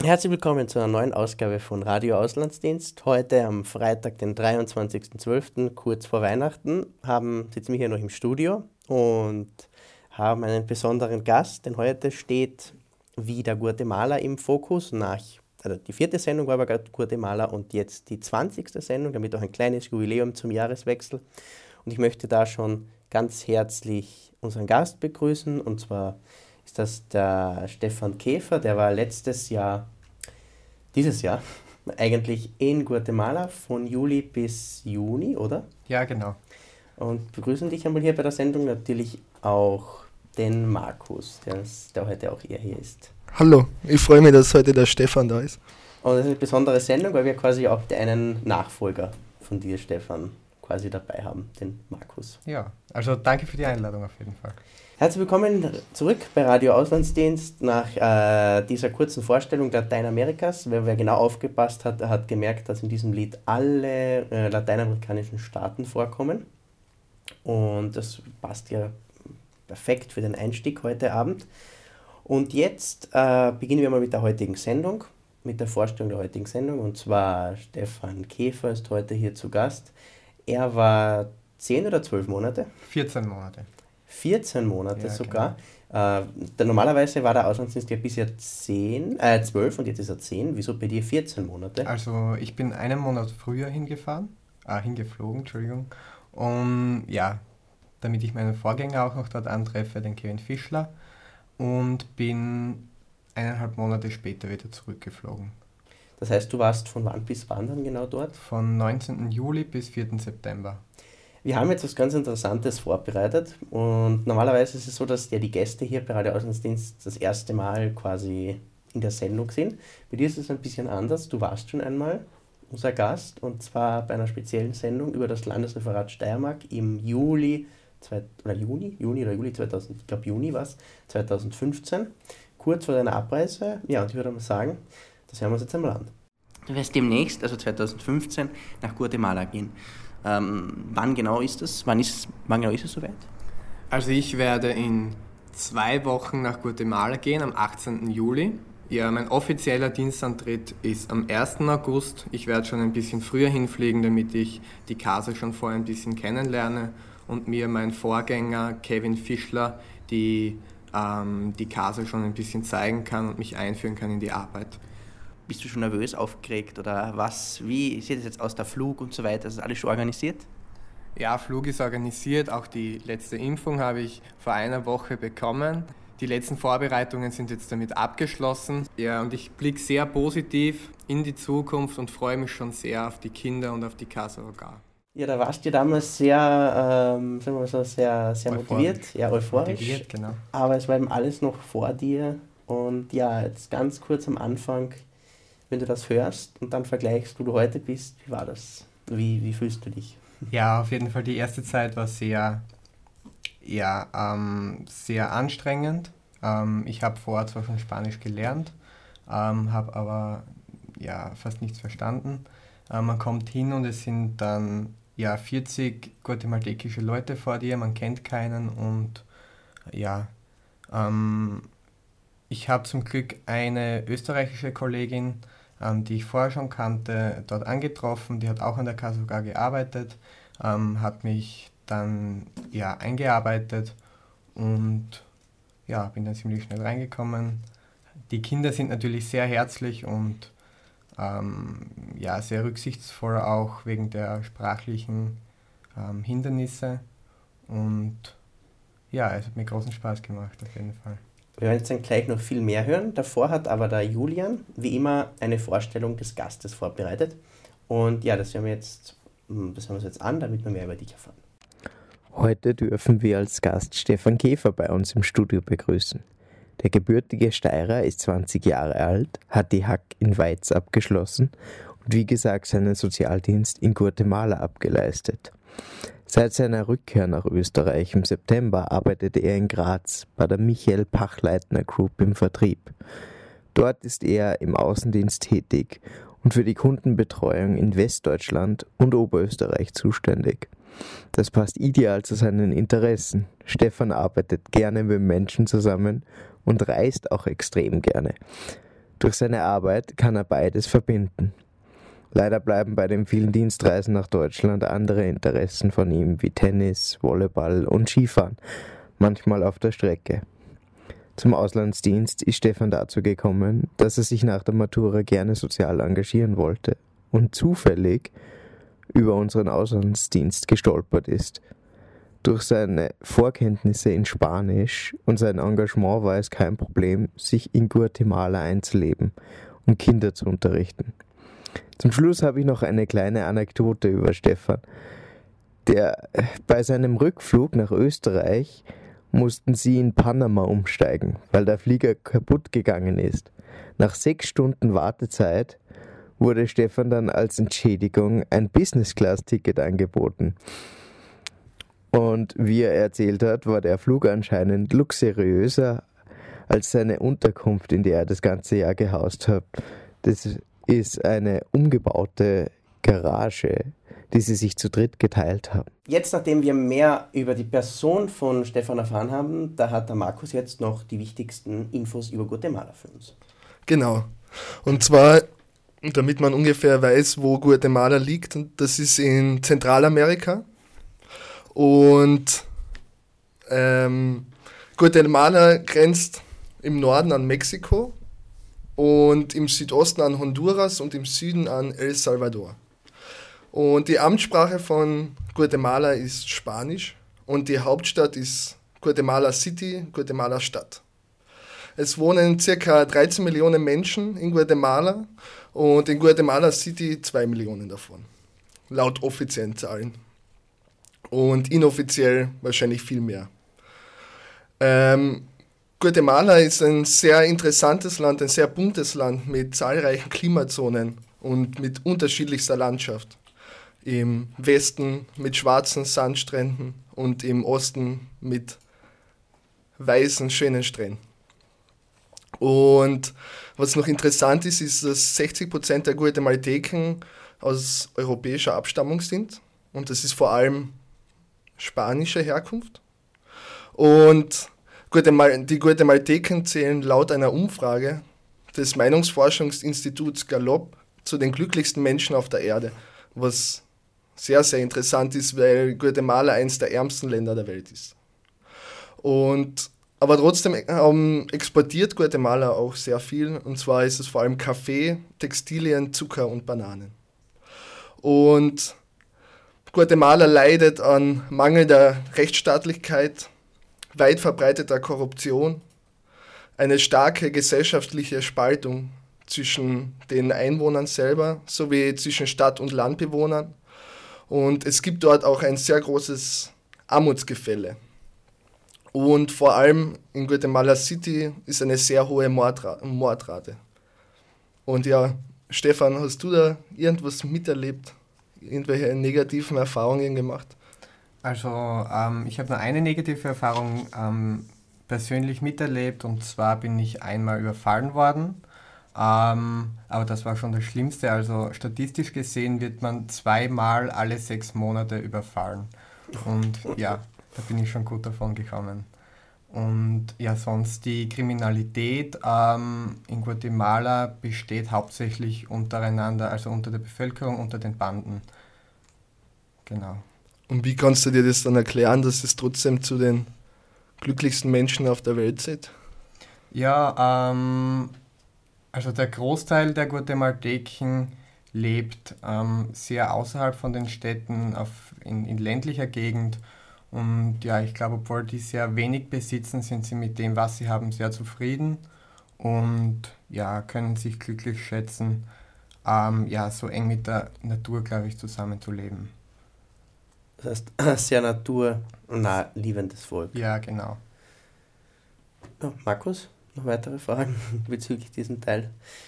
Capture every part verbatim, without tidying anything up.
Herzlich willkommen zu einer neuen Ausgabe von Radio Auslandsdienst. Heute am Freitag, den dreiundzwanzigsten zwölften, kurz vor Weihnachten, haben, sitzen wir hier noch im Studio und haben einen besonderen Gast, denn heute steht wieder Guatemala im Fokus. Nach, also die vierte Sendung war aber gerade Guatemala und jetzt die zwanzigste Sendung, damit auch ein kleines Jubiläum zum Jahreswechsel. Und ich möchte da schon ganz herzlich unseren Gast begrüßen, und zwar ist das der Stefan Käfer, der war letztes Jahr, dieses Jahr, eigentlich in Guatemala von Juli bis Juni, oder? Ja, genau. Und begrüßen dich einmal hier bei der Sendung natürlich auch den Markus, der, der heute auch hier ist. Hallo, ich freue mich, dass heute der Stefan da ist. Und das ist eine besondere Sendung, weil wir quasi auch einen Nachfolger von dir, Stefan, quasi dabei haben, den Markus. Ja, also danke für die Einladung auf jeden Fall. Herzlich willkommen zurück bei Radio Auslandsdienst nach äh, dieser kurzen Vorstellung Lateinamerikas. Wer, wer genau aufgepasst hat, hat gemerkt, dass in diesem Lied alle äh, lateinamerikanischen Staaten vorkommen. Und das passt ja perfekt für den Einstieg heute Abend. Und jetzt äh, beginnen wir mal mit der heutigen Sendung, mit der Vorstellung der heutigen Sendung. Und zwar Stefan Käfer ist heute hier zu Gast. Er war zehn oder zwölf Monate? vierzehn Monate. vierzehn Monate Ja, sogar. Genau. Äh, der, normalerweise war der Auslandsdienst ja bisher zehn, äh, zwölf und jetzt ist er zehn. Wieso bei dir vierzehn Monate? Also ich bin einen Monat früher hingefahren, äh, hingeflogen, Entschuldigung. Und ja, damit ich meinen Vorgänger auch noch dort antreffe, den Kevin Fischler. Und bin eineinhalb Monate später wieder zurückgeflogen. Das heißt, du warst von wann bis wann dann genau dort? Von neunzehnten Juli bis vierten September. Wir haben jetzt was ganz Interessantes vorbereitet und normalerweise ist es so, dass ja die Gäste hier bei Radio Auslandsdienst das erste Mal quasi in der Sendung sind. Bei dir ist es ein bisschen anders. Du warst schon einmal unser Gast und zwar bei einer speziellen Sendung über das Landesreferat Steiermark im Juli zwei, oder Juni, Juni oder Juli zweitausend, ich glaube Juni war es, zweitausendfünfzehn, kurz vor deiner Abreise. Ja, und ich würde mal sagen, das hören wir uns jetzt einmal an. Du wirst demnächst, also zweitausendfünfzehn, nach Guatemala gehen. Ähm, wann genau ist das? Wann, ist, wann genau ist es soweit? Also ich werde in zwei Wochen nach Guatemala gehen, am achtzehnten Juli. Ja, mein offizieller Dienstantritt ist am ersten August. Ich werde schon ein bisschen früher hinfliegen, damit ich die Casa schon vorher ein bisschen kennenlerne und mir mein Vorgänger Kevin Fischler die, ähm, die Casa schon ein bisschen zeigen kann und mich einführen kann in die Arbeit. Bist du schon nervös, aufgeregt oder was? Wie sieht es jetzt aus, der Flug und so weiter? Ist das alles schon organisiert? Ja, Flug ist organisiert. Auch die letzte Impfung habe ich vor einer Woche bekommen. Die letzten Vorbereitungen sind jetzt damit abgeschlossen. Ja, und ich blicke sehr positiv in die Zukunft und freue mich schon sehr auf die Kinder und auf die Casa Hogar. Ja, da warst du damals sehr, ähm, sagen wir mal so, sehr, sehr motiviert, ja, euphorisch. Motiviert, genau. Aber es war eben alles noch vor dir. Und ja, jetzt ganz kurz am Anfang, wenn du das hörst und dann vergleichst, wo du heute bist, wie war das? Wie, wie fühlst du dich? Ja, auf jeden Fall die erste Zeit war sehr, ja, ähm, sehr anstrengend. Ähm, ich habe vorher zwar schon Spanisch gelernt, ähm, habe aber ja, fast nichts verstanden. Ähm, man kommt hin und es sind dann ja, vierzig guatemaltekische Leute vor dir, man kennt keinen und ja, ähm, ich habe zum Glück eine österreichische Kollegin, ähm, die ich vorher schon kannte, dort angetroffen. Die hat auch an der Casa Hogar gearbeitet, ähm, hat mich dann ja, eingearbeitet und ja, bin dann ziemlich schnell reingekommen. Die Kinder sind natürlich sehr herzlich und ähm, ja, sehr rücksichtsvoll auch wegen der sprachlichen ähm, Hindernisse. Und ja, es hat mir großen Spaß gemacht auf jeden Fall. Wir werden jetzt dann gleich noch viel mehr hören. Davor hat aber der Julian, wie immer, eine Vorstellung des Gastes vorbereitet. Und ja, das hören wir jetzt, das hören wir uns jetzt an, damit wir mehr über dich erfahren. Heute dürfen wir als Gast Stefan Käfer bei uns im Studio begrüßen. Der gebürtige Steirer ist zwanzig Jahre alt, hat die Hack in Weiz abgeschlossen und wie gesagt seinen Sozialdienst in Guatemala abgeleistet. Seit seiner Rückkehr nach Österreich im September arbeitete er in Graz bei der Michael Pachleitner Group im Vertrieb. Dort ist er im Außendienst tätig und für die Kundenbetreuung in Westdeutschland und Oberösterreich zuständig. Das passt ideal zu seinen Interessen. Stefan arbeitet gerne mit Menschen zusammen und reist auch extrem gerne. Durch seine Arbeit kann er beides verbinden. Leider bleiben bei den vielen Dienstreisen nach Deutschland andere Interessen von ihm wie Tennis, Volleyball und Skifahren manchmal auf der Strecke. Zum Auslandsdienst ist Stefan dazu gekommen, dass er sich nach der Matura gerne sozial engagieren wollte und zufällig über unseren Auslandsdienst gestolpert ist. Durch seine Vorkenntnisse in Spanisch und sein Engagement war es kein Problem, sich in Guatemala einzuleben und Kinder zu unterrichten. Zum Schluss habe ich noch eine kleine Anekdote über Stefan. Der, bei seinem Rückflug nach Österreich mussten sie in Panama umsteigen, weil der Flieger kaputt gegangen ist. Nach sechs Stunden Wartezeit wurde Stefan dann als Entschädigung ein Business-Class-Ticket angeboten. Und wie er erzählt hat, war der Flug anscheinend luxuriöser als seine Unterkunft, in der er das ganze Jahr gehaust hat. Das ist eine umgebaute Garage, die sie sich zu dritt geteilt haben. Jetzt, nachdem wir mehr über die Person von Stefan erfahren haben, da hat der Markus jetzt noch die wichtigsten Infos über Guatemala für uns. Genau. Und zwar, damit man ungefähr weiß, wo Guatemala liegt, das ist in Zentralamerika. Und ähm, Guatemala grenzt im Norden an Mexiko und im Südosten an Honduras und im Süden an El Salvador. Und die Amtssprache von Guatemala ist Spanisch und die Hauptstadt ist Guatemala City, Guatemala Stadt. Es wohnen ca. dreizehn Millionen Menschen in Guatemala und in Guatemala City zwei Millionen davon, laut offiziellen Zahlen. Und inoffiziell wahrscheinlich viel mehr. Ähm, Guatemala ist ein sehr interessantes Land, ein sehr buntes Land mit zahlreichen Klimazonen und mit unterschiedlichster Landschaft. Im Westen mit schwarzen Sandstränden und im Osten mit weißen, schönen Stränden. Und was noch interessant ist, ist, dass sechzig Prozent der Guatemalteken aus europäischer Abstammung sind. Und das ist vor allem spanischer Herkunft. Und die Guatemalteken zählen laut einer Umfrage des Meinungsforschungsinstituts Gallup zu den glücklichsten Menschen auf der Erde, was sehr, sehr interessant ist, weil Guatemala eines der ärmsten Länder der Welt ist. Und, aber trotzdem ähm, exportiert Guatemala auch sehr viel, und zwar ist es vor allem Kaffee, Textilien, Zucker und Bananen. Und Guatemala leidet an mangelnder Rechtsstaatlichkeit, weit verbreiteter Korruption, eine starke gesellschaftliche Spaltung zwischen den Einwohnern selber sowie zwischen Stadt- und Landbewohnern. Und es gibt dort auch ein sehr großes Armutsgefälle. Und vor allem in Guatemala City ist eine sehr hohe Mordrate. Mordrate. Und ja, Stefan, hast du da irgendwas miterlebt? Irgendwelche negativen Erfahrungen gemacht? Also ähm, ich habe nur eine negative Erfahrung ähm, persönlich miterlebt, und zwar bin ich einmal überfallen worden, ähm, aber das war schon das Schlimmste. Also statistisch gesehen wird man zweimal alle sechs Monate überfallen, und ja, da bin ich schon gut davon gekommen. Und ja, sonst die Kriminalität ähm, in Guatemala besteht hauptsächlich untereinander, also unter der Bevölkerung, unter den Banden. Genau. Und wie kannst du dir das dann erklären, dass es trotzdem zu den glücklichsten Menschen auf der Welt zählt? Ja, ähm, also der Großteil der Guatemalteken lebt ähm, sehr außerhalb von den Städten, auf, in, in ländlicher Gegend. Und ja, ich glaube, obwohl die sehr wenig besitzen, sind sie mit dem, was sie haben, sehr zufrieden und ja, können sich glücklich schätzen, ähm, ja, so eng mit der Natur, glaube ich, zusammenzuleben. Das heißt, sehr naturnah liebendes Volk. Ja, genau. Ja, Markus, noch weitere Fragen bezüglich diesem Teil?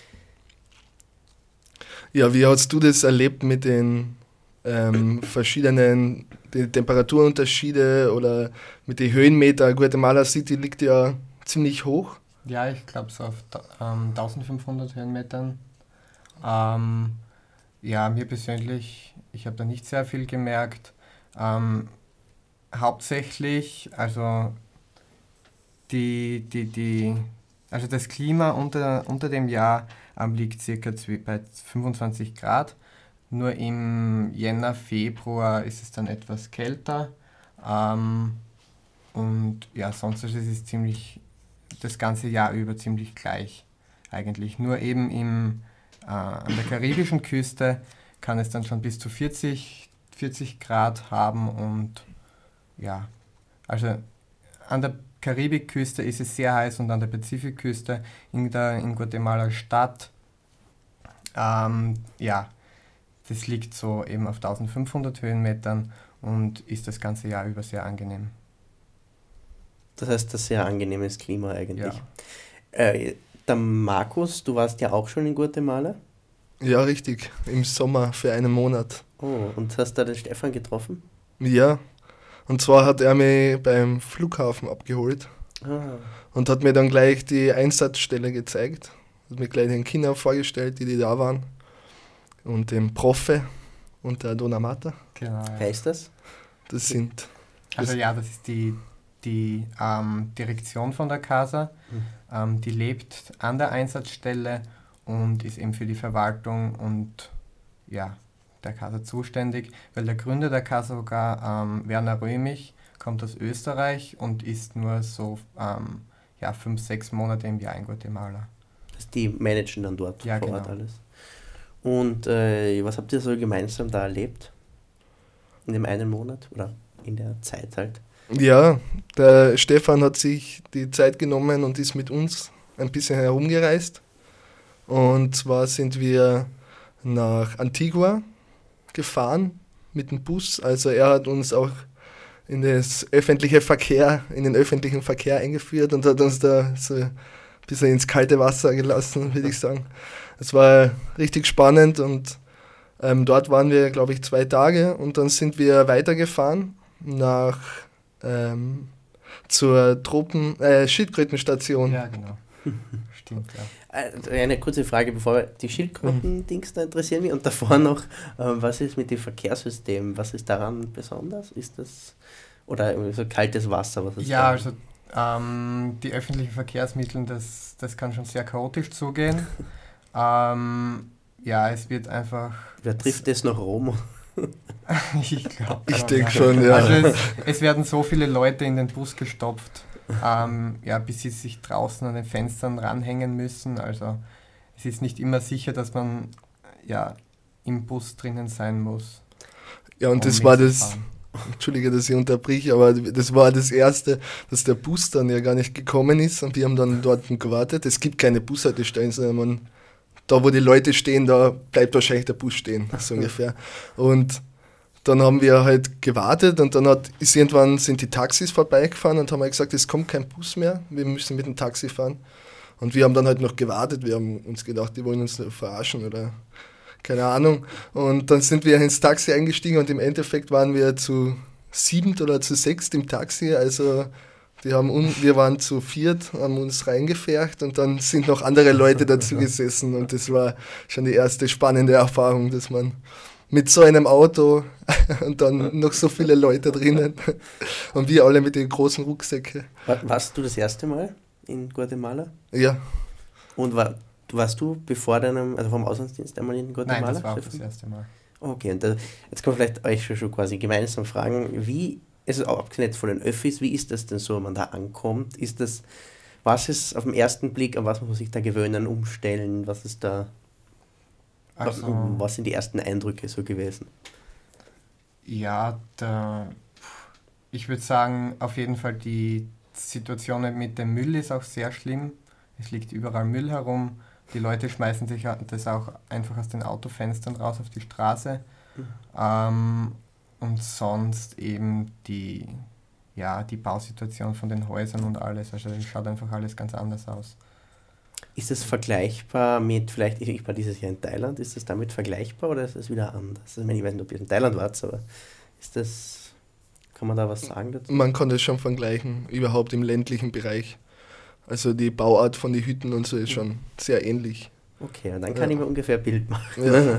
Ja, wie hast du das erlebt mit den ähm, verschiedenen die Temperaturunterschiede oder mit den Höhenmeter? Guatemala City liegt ja ziemlich hoch. Ja, ich glaube so auf ähm, eintausendfünfhundert Höhenmetern. Ähm, ja, mir persönlich, ich habe da nicht sehr viel gemerkt. Ähm, hauptsächlich, also die, die, die Also das Klima unter, unter dem Jahr ähm, liegt circa bei fünfundzwanzig Grad. Nur im Jänner, Februar ist es dann etwas kälter. Ähm, und ja, sonst ist es ziemlich das ganze Jahr über ziemlich gleich eigentlich. Nur eben im, äh, an der karibischen Küste kann es dann schon bis zu vierzig, vierzig Grad haben und ja, also an der Karibikküste ist es sehr heiß und an der Pazifikküste in, der, in Guatemala Stadt, ähm, ja, das liegt so eben auf eintausendfünfhundert Höhenmetern und ist das ganze Jahr über sehr angenehm. Das heißt, das sehr angenehmes Klima eigentlich. Ja. Äh, der Markus, du warst ja auch schon in Guatemala. Ja, richtig. Im Sommer für einen Monat. Oh, und hast da den Stefan getroffen? Ja. Und zwar hat er mich beim Flughafen abgeholt Ah. und hat mir dann gleich die Einsatzstelle gezeigt. Hat mir gleich den Kindern vorgestellt, die, die da waren. Und dem Profe und der Dona Marta. Genau, ja. Wer ist das? Das sind... Also ja, das ist die, die ähm, Direktion von der Casa. Hm. Ähm, die lebt an der Einsatzstelle und ist eben für die Verwaltung und ja, der Casa zuständig, weil der Gründer der Casa sogar, ähm, Werner Römich, kommt aus Österreich und ist nur so ähm, ja, fünf, sechs Monate im Jahr in Guatemala. Das die managen dann dort Ja, vor genau. Ort alles. Und äh, was habt ihr so gemeinsam da erlebt? In dem einen Monat oder in der Zeit halt? Ja, der Stefan hat sich die Zeit genommen und ist mit uns ein bisschen herumgereist. Und zwar sind wir nach Antigua gefahren mit dem Bus. Also er hat uns auch in das öffentliche Verkehr, in den öffentlichen Verkehr eingeführt und hat uns da so ein bisschen ins kalte Wasser gelassen, würde ich sagen. Es war richtig spannend und ähm, dort waren wir, glaube ich, zwei Tage und dann sind wir weitergefahren nach ähm, zur Tropen, äh, Schildkrötenstation. Ja, genau. Stimmt, ja. Eine kurze Frage, bevor wir die Schildkröten-Dings da interessieren mich und davor noch, äh, was ist mit dem Verkehrssystem? Was ist daran besonders? Ist das, oder so kaltes Wasser? Was ist Ja, da? also ähm, die öffentlichen Verkehrsmittel, das, das kann schon sehr chaotisch zugehen. ähm, ja, es wird einfach... Wer trifft das nach Rom? ich glaube Ich denke schon, ja. Also es, es werden so viele Leute in den Bus gestopft, ähm, ja, bis sie sich draußen an den Fenstern ranhängen müssen. Also es ist nicht immer sicher, dass man ja im Bus drinnen sein muss. Ja, und um das war das, mitzufahren. Entschuldige, dass ich unterbrich, aber das war das Erste, dass der Bus dann ja gar nicht gekommen ist und wir haben dann dort gewartet. Es gibt keine Bushaltestellen, sondern man, da wo die Leute stehen, da bleibt wahrscheinlich der Bus stehen, so ungefähr. Und dann haben wir halt gewartet und dann hat, ist irgendwann sind die Taxis vorbeigefahren und haben halt gesagt, es kommt kein Bus mehr, wir müssen mit dem Taxi fahren. Und wir haben dann halt noch gewartet, wir haben uns gedacht, die wollen uns verarschen oder keine Ahnung. Und dann sind wir ins Taxi eingestiegen und im Endeffekt waren wir zu siebt oder zu sechst im Taxi, also die haben un, wir waren zu viert, haben uns reingefärcht und dann sind noch andere Leute dazu gesessen und das war schon die erste spannende Erfahrung, dass man mit so einem Auto und dann noch so viele Leute drinnen und wir alle mit den großen Rucksäcken. War, warst du das erste Mal in Guatemala? Ja. Und war, warst du bevor deinem, also vom Auslandsdienst einmal in Guatemala? Nein, das war auch Stefan? das erste Mal. Okay, und da, jetzt kann man vielleicht euch schon, schon quasi gemeinsam fragen, wie, es ist auch abgesehen jetzt von den Öffis, wie ist das denn so, wenn man da ankommt? Ist das, was ist auf den ersten Blick, an was muss man sich da gewöhnen, umstellen, was ist da, Also, was, was sind die ersten Eindrücke so gewesen? ja, da, ich würde sagen, auf jeden Fall die Situation mit dem Müll ist auch sehr schlimm. Es liegt überall Müll herum. Die Leute schmeißen sich das auch einfach aus den Autofenstern raus auf die Straße. Mhm. Ähm, und sonst eben die, ja, die Bausituation von den Häusern und alles. Also es schaut einfach alles ganz anders aus. Ist das vergleichbar mit, vielleicht, ich, ich war dieses Jahr in Thailand, ist das damit vergleichbar oder ist das wieder anders? Also, ich meine, ich weiß nicht, ob ihr in Thailand wart, aber ist das, kann man da was sagen dazu? Man kann das schon vergleichen, überhaupt im ländlichen Bereich. Also die Bauart von den Hütten und so ist schon sehr ähnlich. Okay, und dann kann Ja. ich mir ungefähr ein Bild machen. Ja.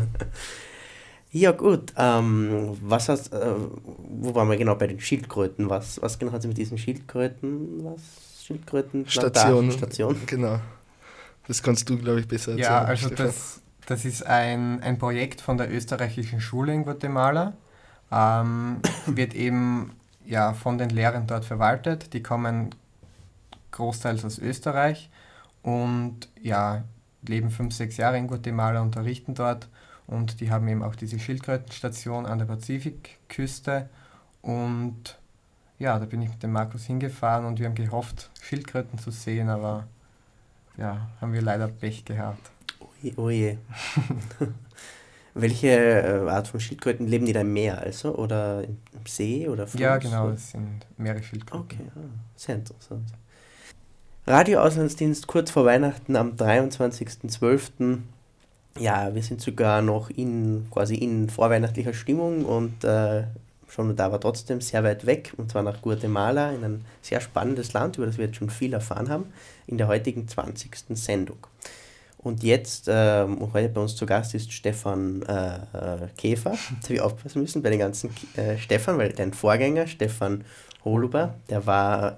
Ja gut, ähm, was hast, äh, wo waren wir genau bei den Schildkröten? Was, was genau hat sie mit diesen Schildkröten? Was Schildkröten-Station. Station. Genau. Das kannst du, glaube ich, besser erzählen. Ja, also Stefan. das, das ist ein, ein Projekt von der österreichischen Schule in Guatemala. Ähm, wird eben ja, von den Lehrern dort verwaltet. Die kommen großteils aus Österreich und ja, leben fünf, sechs Jahre in Guatemala, unterrichten dort und die haben eben auch diese Schildkrötenstation an der Pazifikküste und ja, da bin ich mit dem Markus hingefahren und wir haben gehofft, Schildkröten zu sehen, aber ja, haben wir leider Pech gehabt. Oje, oje. Welche äh, Art von Schildkröten leben die da im Meer also oder im See oder Fluss? Ja, genau, oder? das sind Meeresschildkröten. Okay, ah, sehr interessant. Radio-Auslandsdienst kurz vor Weihnachten am dreiundzwanzigsten zwölften Ja, wir sind sogar noch in quasi in vorweihnachtlicher Stimmung und äh, schon da aber trotzdem sehr weit weg, und zwar nach Guatemala, in ein sehr spannendes Land, über das wir jetzt schon viel erfahren haben, in der heutigen zwanzigsten Sendung. Und jetzt, äh, heute bei uns zu Gast ist Stefan äh, äh, Käfer. Jetzt habe ich aufpassen müssen bei den ganzen äh, Stefan, weil dein Vorgänger, Stefan Holuber, der war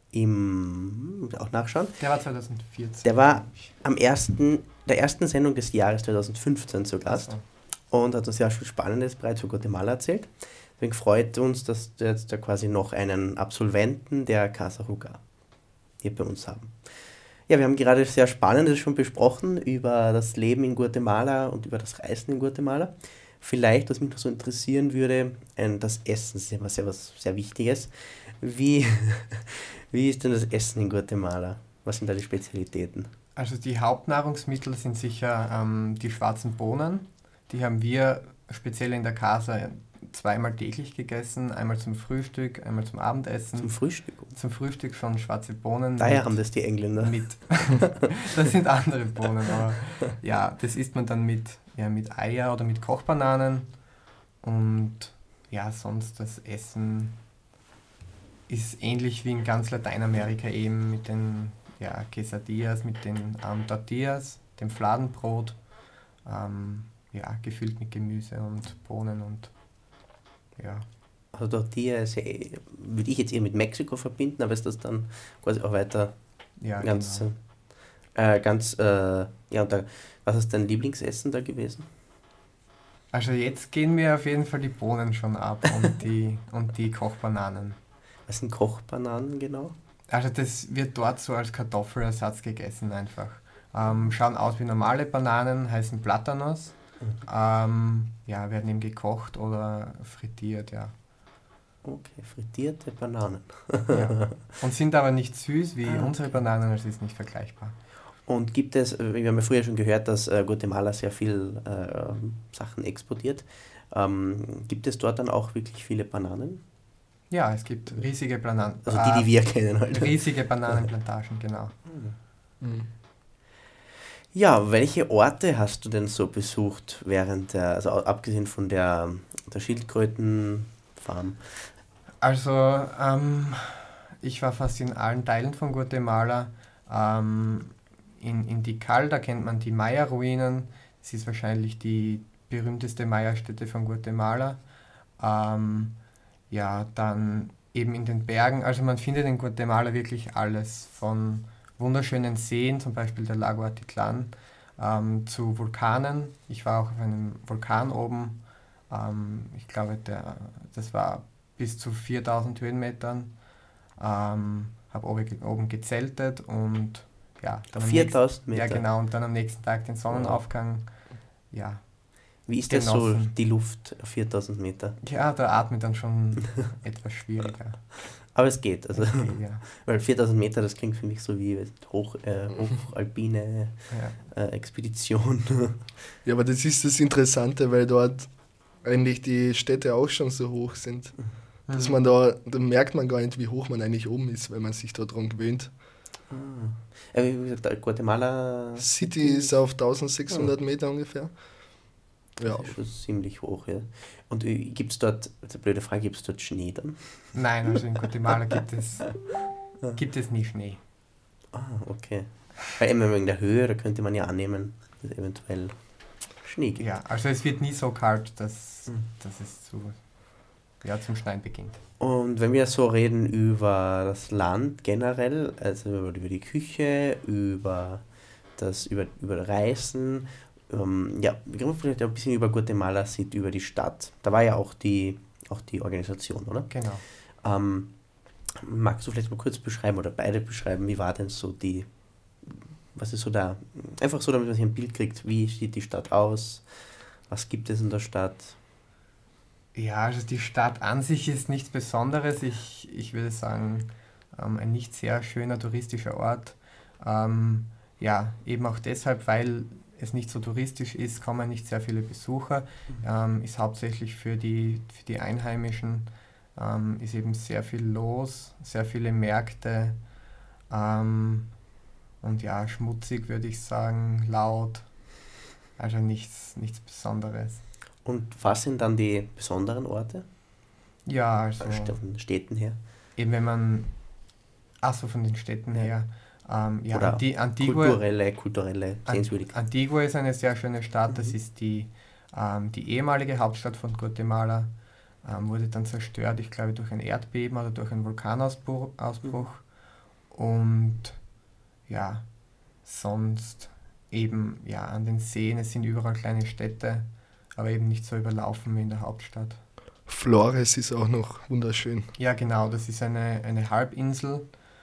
im, muss ich auch nachschauen, Der war zweitausendvierzehn. der war am ersten, der ersten Sendung des Jahres zweitausendfünfzehn zu Gast Also, und hat uns ja schon Spannendes bereits für Guatemala erzählt. Deswegen freut uns, dass wir jetzt da quasi noch einen Absolventen der Casa Ruga hier bei uns haben. Ja, wir haben gerade sehr Spannendes schon besprochen über das Leben in Guatemala und über das Reisen in Guatemala. Vielleicht, was mich noch so interessieren würde, ein, das Essen ist immer sehr, was sehr Wichtiges. Wie, wie ist denn das Essen in Guatemala? Was sind da die Spezialitäten? also die Hauptnahrungsmittel sind sicher ähm, die schwarzen Bohnen. Die haben wir speziell in der Casa zweimal täglich gegessen. Einmal zum Frühstück, einmal zum Abendessen. Zum Frühstück? Zum Frühstück schon schwarze Bohnen. Daher mit- haben das die Engländer. mit Das sind andere Bohnen, aber ja, das isst man dann mit, ja, mit Eier oder mit Kochbananen und ja, sonst das Essen ist ähnlich wie in ganz Lateinamerika eben mit den ja, Quesadillas, mit den ähm, Tortillas, dem Fladenbrot, ähm, ja, gefüllt mit Gemüse und Bohnen und ja. Also Tortilla ist ja, eh- würde ich jetzt eher mit Mexiko verbinden, aber ist das dann quasi auch weiter Ja, ganz, genau. äh, ganz, äh, ja, und da, was ist dein Lieblingsessen da gewesen? Also jetzt gehen mir auf jeden Fall die Bohnen schon ab und die, und die Kochbananen. Was sind Kochbananen genau? Also das wird dort so als Kartoffelersatz gegessen einfach. Ähm, schauen aus wie normale Bananen, heißen Plátanos. Ähm, ja, werden eben gekocht oder frittiert, ja. Okay, frittierte Bananen. ja. Und sind aber nicht süß wie Ah, unsere Bananen, also ist nicht vergleichbar. Und gibt es, äh, wir haben ja früher schon gehört, dass äh, Guatemala sehr viel äh, Sachen exportiert. Ähm, gibt es dort dann auch wirklich viele Bananen? Ja, es gibt riesige Bananen. Also die, die wir kennen halt. Riesige Bananenplantagen, genau. Mhm. Ja, welche Orte hast du denn so besucht während der, also au- abgesehen von der, der Schildkrötenfarm? Also, ähm, ich war fast in allen Teilen von Guatemala. Ähm, in, in Tikal, da kennt man die Maya-Ruinen. Das ist wahrscheinlich die berühmteste Maya-Stätte von Guatemala. Ähm, ja, dann eben in den Bergen. Also man findet in Guatemala wirklich alles. Von wunderschönen Seen, zum Beispiel der Lago Atitlán, ähm, zu Vulkanen. Ich war auch auf einem Vulkan oben. Ähm, ich glaube, der, das war bis zu viertausend Höhenmetern. Ähm, habe oben, ge- oben gezeltet und ja. Dann am viertausend nächsten, Meter? Ja, genau. Und dann am nächsten Tag den Sonnenaufgang. Ja, Wie ist das so, genossen. die Luft auf viertausend Meter? ja da atmet dann schon etwas schwieriger. Aber es geht, also, Okay, ja. weil viertausend Meter, das klingt für mich so wie hoch, äh, hochalpine Ja. äh, Expedition. Ja, aber das ist das Interessante, weil dort eigentlich die Städte auch schon so hoch sind. Dass man da, da merkt man gar nicht, wie hoch man eigentlich oben ist, weil man sich da dran gewöhnt. Ah. Äh, wie gesagt, Guatemala City ist auf eintausendsechshundert Meter ungefähr. Ja, ist schon ziemlich hoch, ja. Und gibt es dort, das ist eine blöde Frage, gibt es dort Schnee dann? Nein, also in Guatemala gibt es, gibt es nie Schnee. Ah, okay. Weil immer wegen der Höhe, da könnte man ja annehmen, dass es eventuell Schnee gibt. Ja, also es wird nie so kalt, dass, Mhm. dass es zu ja, zum Schneien beginnt. Und wenn wir so reden über das Land generell, also über die Küche, über das, über, über Reisen, ähm, ja, wir können vielleicht ein bisschen über Guatemala sieht, über die Stadt. Da war ja auch die, auch die Organisation, oder? Genau. Ähm, magst du vielleicht mal kurz beschreiben oder beide beschreiben, wie war denn so die, was ist so da, einfach so, damit man sich ein Bild kriegt, wie sieht die Stadt aus, was gibt es in der Stadt? Ja, also die Stadt an sich ist nichts Besonderes. Ich, ich würde sagen, ähm, ein nicht sehr schöner touristischer Ort. Ähm, ja, eben auch deshalb, weil es nicht so touristisch ist, kommen nicht sehr viele Besucher. Ähm, ist hauptsächlich für die, für die Einheimischen, ähm, ist eben sehr viel los, sehr viele Märkte. Ähm, und ja, schmutzig würde ich sagen, laut. Also nichts, nichts Besonderes. Und was sind dann die besonderen Orte? Ja, also Von den Städten her? eben wenn man, achso, von den Städten her, ähm, ja, Oder Anti- Antigua, kulturelle, kulturelle Sehenswürdigkeiten. Antigua ist eine sehr schöne Stadt, das Mhm. ist die, ähm, die ehemalige Hauptstadt von Guatemala, ähm, wurde dann zerstört, ich glaube durch ein Erdbeben oder durch einen Vulkanausbruch. Ausbruch. Und ja, sonst eben ja an den Seen, es sind überall kleine Städte, aber eben nicht so überlaufen wie in der Hauptstadt. Flores ist auch noch wunderschön. Ja, genau, das ist eine, eine Halbinsel,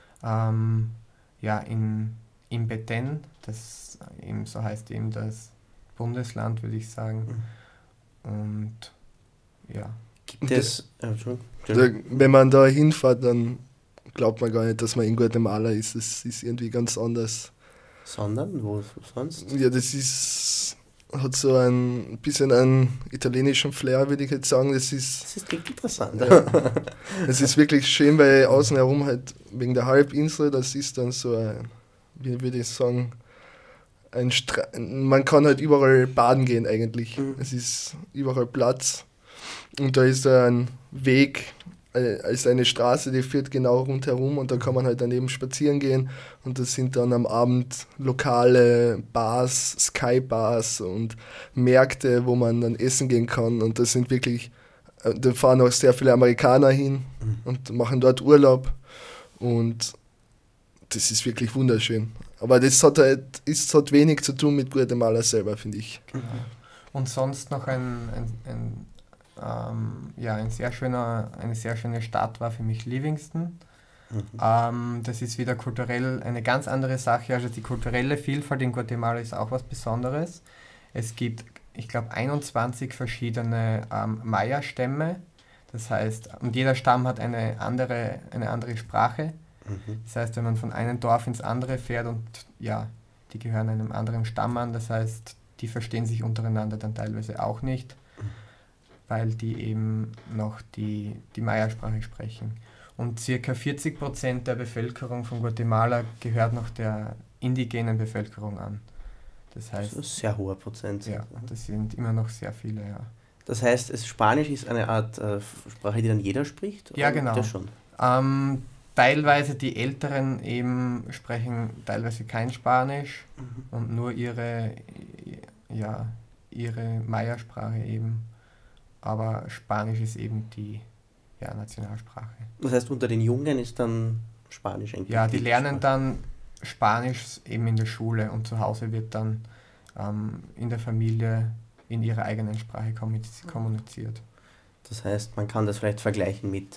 ähm, ja, in, in Petén, das eben, so heißt eben das Bundesland, würde ich sagen. Und ja. Gibt es, äh, Entschuldigung. Also, wenn man da hinfährt, dann glaubt man gar nicht, dass man in Guatemala ist. Das ist irgendwie ganz anders. Sondern, wo sonst? Ja, das ist, hat so ein bisschen einen italienischen Flair, würde ich jetzt sagen. Das ist, Das ist klingt interessant. ja, es ist wirklich schön, weil außen herum halt wegen der Halbinsel, das ist dann so ein, wie würde ich sagen, ein Stra man kann halt überall baden gehen eigentlich. Mhm. Es ist überall Platz und da ist ein Weg, also eine Straße, die führt genau rundherum und da kann man halt daneben spazieren gehen und das sind dann am Abend lokale Bars, Sky-Bars und Märkte, wo man dann essen gehen kann und das sind wirklich, da fahren auch sehr viele Amerikaner hin und machen dort Urlaub und das ist wirklich wunderschön. Aber das hat halt, ist, hat wenig zu tun mit Guatemala selber, finde ich. Genau. Und sonst noch ein, ein, ein Ähm, ja, ein sehr schöner, eine sehr schöne Stadt war für mich Livingston. Mhm. Ähm, das ist wieder kulturell eine ganz andere Sache. Also die kulturelle Vielfalt in Guatemala ist auch was Besonderes. Es gibt, ich glaube, einundzwanzig verschiedene ähm, Maya-Stämme. Das heißt, und jeder Stamm hat eine andere, eine andere Sprache. Mhm. Das heißt, wenn man von einem Dorf ins andere fährt und ja, die gehören einem anderen Stamm an, das heißt, die verstehen sich untereinander dann teilweise auch nicht, weil die eben noch die, die Maya-Sprache sprechen. Und circa vierzig Prozent der Bevölkerung von Guatemala gehört noch der indigenen Bevölkerung an. Das heißt, das ist ein sehr hoher Prozent. Ja, das sind immer noch sehr viele, ja. Das heißt, es, Spanisch ist eine Art äh, Sprache, die dann jeder spricht? Ja, genau. Das schon? Ähm, teilweise die Älteren eben sprechen teilweise kein Spanisch mhm. und nur ihre, ja, ihre Maya-Sprache eben. Aber Spanisch ist eben die ja, Nationalsprache. Das heißt, unter den Jungen ist dann Spanisch eigentlich? Ja, die lernen dann Spanisch eben in der Schule und zu Hause wird dann ähm, in der Familie in ihrer eigenen Sprache kommuniziert. Das heißt, man kann das vielleicht vergleichen mit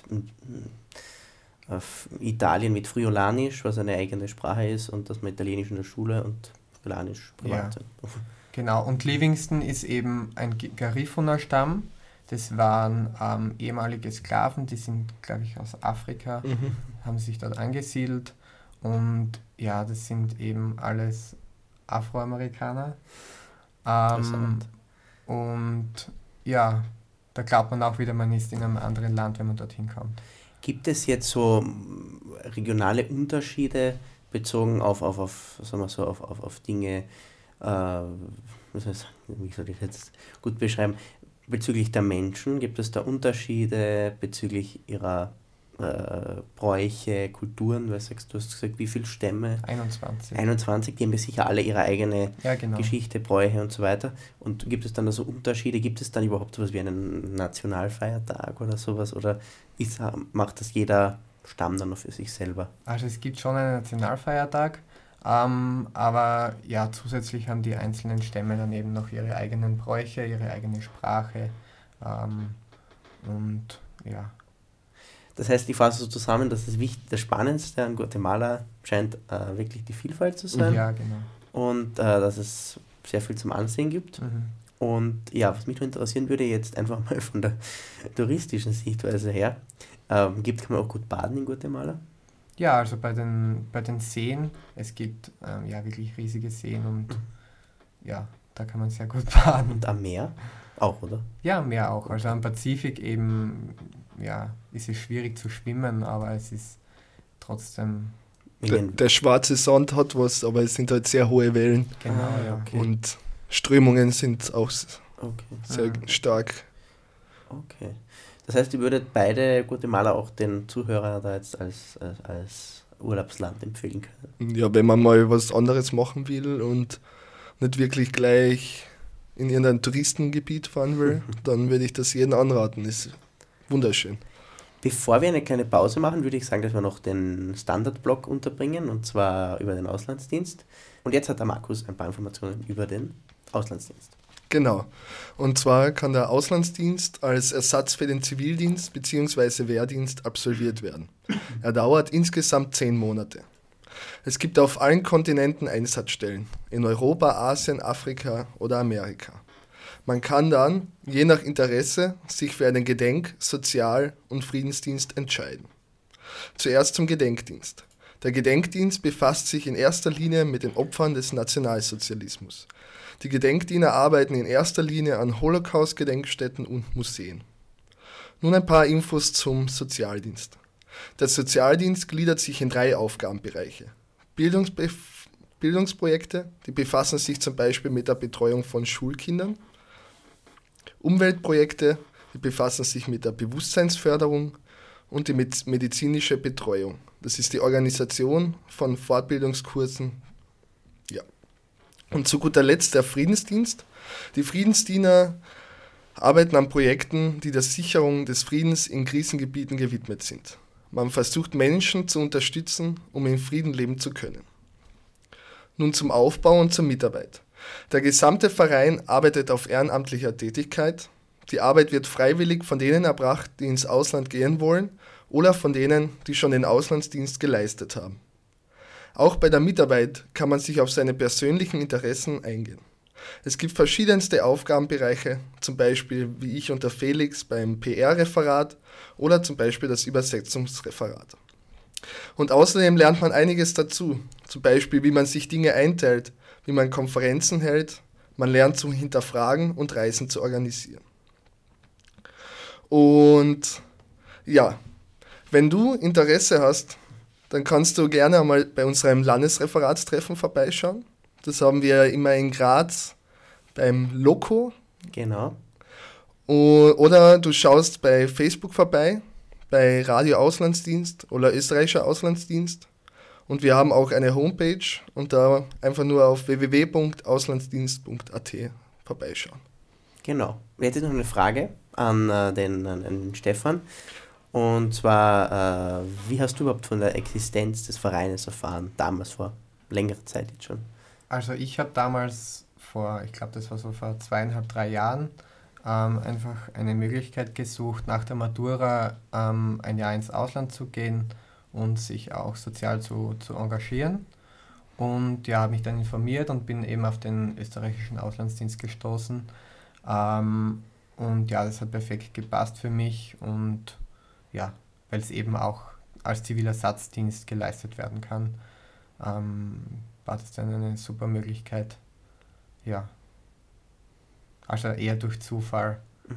äh, Italien mit Friulanisch, was eine eigene Sprache ist, und das mit Italienisch in der Schule und Friulanisch privat. Ja, genau, und Livingston ist eben ein Garifuna-Stamm. Das waren ähm, ehemalige Sklaven, die sind, glaube ich, aus Afrika, mhm. haben sich dort angesiedelt und ja, das sind eben alles Afroamerikaner. Ähm, und ja, da glaubt man auch wieder, man ist in einem anderen Land, wenn man dorthin kommt. Gibt es jetzt so regionale Unterschiede bezogen auf, auf, auf, sagen wir so, auf, auf, auf Dinge, äh, was soll ich sagen, wie soll ich jetzt gut beschreiben, bezüglich der Menschen? Gibt es da Unterschiede bezüglich ihrer äh, Bräuche, Kulturen, weil sagst, du hast gesagt, wie viele Stämme? einundzwanzig. einundzwanzig, die haben ja sicher alle ihre eigene Ja, genau. Geschichte, Bräuche und so weiter. Und gibt es dann also Unterschiede? Gibt es dann überhaupt sowas wie einen Nationalfeiertag oder sowas? Oder ist, macht das jeder Stamm dann noch für sich selber? Also es gibt schon einen Nationalfeiertag, ähm, aber ja, zusätzlich haben die einzelnen Stämme dann eben noch ihre eigenen Bräuche, ihre eigene Sprache ähm, und ja. Das heißt, ich fasse so zusammen, dass das, Wicht das Spannendste an Guatemala scheint äh, wirklich die Vielfalt zu sein. Ja, genau. Und äh, dass es sehr viel zum Ansehen gibt. Mhm. Und ja, was mich nur interessieren würde, jetzt einfach mal von der touristischen Sichtweise her, ähm, gibt, kann man auch gut baden in Guatemala? Ja, also bei den, bei den Seen, es gibt ähm, ja wirklich riesige Seen und ja, da kann man sehr gut baden. Und am Meer auch, oder? Ja, am Meer auch. Also am Pazifik eben, ja, ist es schwierig zu schwimmen, aber es ist trotzdem... Der, der schwarze Sand hat was, aber es sind halt sehr hohe Wellen. Genau, Ah, ja. okay. Und Strömungen sind auch Okay. sehr Ah. stark. Okay. Das heißt, ihr würdet beide Guatemala auch den Zuhörern da jetzt als, als, als Urlaubsland empfehlen können? Ja, wenn man mal was anderes machen will und nicht wirklich gleich in irgendein Touristengebiet fahren will, dann würde ich das jedem anraten. Ist wunderschön. Bevor wir eine kleine Pause machen, würde ich sagen, dass wir noch den Standardblock unterbringen, und zwar über den Auslandsdienst. Und jetzt hat der Markus ein paar Informationen über den Auslandsdienst. Genau. Und zwar kann der Auslandsdienst als Ersatz für den Zivildienst bzw. Wehrdienst absolviert werden. Er dauert insgesamt zehn Monate. Es gibt auf allen Kontinenten Einsatzstellen, in Europa, Asien, Afrika oder Amerika. Man kann dann, je nach Interesse, sich für einen Gedenk-, Sozial- und Friedensdienst entscheiden. Zuerst zum Gedenkdienst. Der Gedenkdienst befasst sich in erster Linie mit den Opfern des Nationalsozialismus. Die Gedenkdiener arbeiten in erster Linie an Holocaust-Gedenkstätten und Museen. Nun ein paar Infos zum Sozialdienst. Der Sozialdienst gliedert sich in drei Aufgabenbereiche. Bildungsbe- Bildungsprojekte, die befassen sich zum Beispiel mit der Betreuung von Schulkindern. Umweltprojekte, die befassen sich mit der Bewusstseinsförderung, und die medizinische Betreuung. Das ist die Organisation von Fortbildungskursen. Ja. Und zu guter Letzt der Friedensdienst. Die Friedensdiener arbeiten an Projekten, die der Sicherung des Friedens in Krisengebieten gewidmet sind. Man versucht, Menschen zu unterstützen, um in Frieden leben zu können. Nun zum Aufbau und zur Mitarbeit. Der gesamte Verein arbeitet auf ehrenamtlicher Tätigkeit. Die Arbeit wird freiwillig von denen erbracht, die ins Ausland gehen wollen, oder von denen, die schon den Auslandsdienst geleistet haben. Auch bei der Mitarbeit kann man sich auf seine persönlichen Interessen eingehen. Es gibt verschiedenste Aufgabenbereiche, zum Beispiel wie ich und der Felix beim P R-Referat oder zum Beispiel das Übersetzungsreferat. Und außerdem lernt man einiges dazu, zum Beispiel wie man sich Dinge einteilt, wie man Konferenzen hält, man lernt zu hinterfragen und Reisen zu organisieren. Und ja, wenn du Interesse hast, dann kannst du gerne einmal bei unserem Landesreferatstreffen vorbeischauen. Das haben wir immer in Graz beim Loco. Genau. Oder du schaust bei Facebook vorbei, bei Radio Auslandsdienst oder Österreichischer Auslandsdienst. Und wir haben auch eine Homepage und da einfach nur auf w w w punkt auslandsdienst punkt a t vorbeischauen. Genau. Jetzt ist noch eine Frage an, äh, den, an den Stefan. Und zwar, äh, wie hast du überhaupt von der Existenz des Vereines erfahren, damals vor längerer Zeit jetzt schon? Also ich habe damals vor, ich glaube das war so vor zweieinhalb, drei Jahren, ähm, einfach eine Möglichkeit gesucht, nach der Matura ähm, ein Jahr ins Ausland zu gehen und sich auch sozial zu, zu engagieren. Und ja, habe mich dann informiert und bin eben auf den österreichischen Auslandsdienst gestoßen. Ähm, und ja, das hat perfekt gepasst für mich und ja, weil es eben auch als Zivilersatzdienst geleistet werden kann, ähm, war das dann eine super Möglichkeit. Ja, also eher durch Zufall.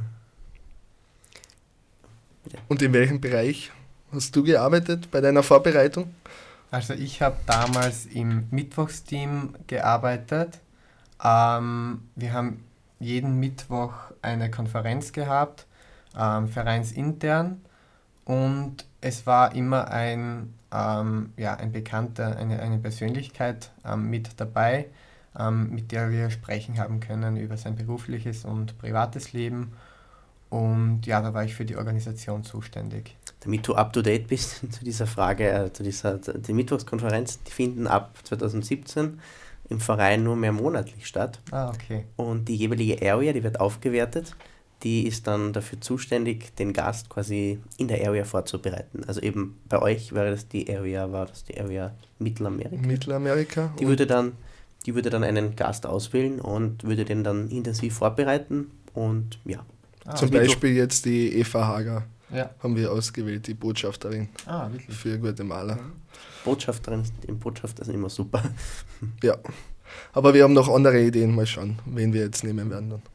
Und in welchem Bereich hast du gearbeitet bei deiner Vorbereitung? Also ich habe damals im Mittwochsteam gearbeitet. Ähm, wir haben jeden Mittwoch eine Konferenz gehabt, ähm, vereinsintern. Und es war immer ein, ähm, ja, ein Bekannter, eine, eine Persönlichkeit ähm, mit dabei, ähm, mit der wir sprechen haben können über sein berufliches und privates Leben. Und ja, da war ich für die Organisation zuständig. Damit du up-to-date bist zu dieser Frage, äh, zu dieser, die Mittwochskonferenzen, die finden ab zwanzig siebzehn im Verein nur mehr monatlich statt. Ah, okay. Und die jeweilige Area, die wird aufgewertet, die ist dann dafür zuständig, den Gast quasi in der Area vorzubereiten. Also eben bei euch wäre das die Area, war das die Area Mittelamerika? Mittelamerika. Die würde dann, die würde dann einen Gast auswählen und würde den dann intensiv vorbereiten und ja. Ah, Zum Beispiel jetzt die Eva Hager ja. haben wir ausgewählt, die Botschafterin ah, wirklich? für Guatemala. Botschafterin, im Botschafter sind immer super. Ja, aber wir haben noch andere Ideen, mal schauen, wen wir jetzt nehmen werden dann.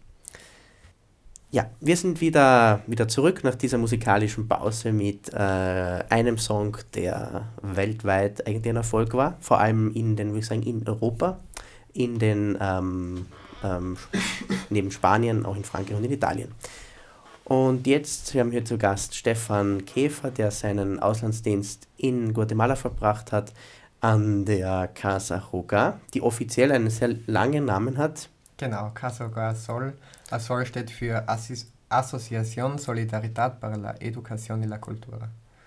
Ja, wir sind wieder, wieder zurück nach dieser musikalischen Pause mit äh, einem Song, der weltweit eigentlich ein Erfolg war, vor allem in den, würde ich sagen, in Europa, in den ähm, ähm, neben Spanien, auch in Frankreich und in Italien. Und jetzt, wir haben hier zu Gast Stefan Käfer, der seinen Auslandsdienst in Guatemala verbracht hat, an der Casa Hogar, die offiziell einen sehr langen Namen hat. Genau, Casa Hogar Sol. Sol steht für Assis- Asociación Solidaridad para la Educación y la Cultura.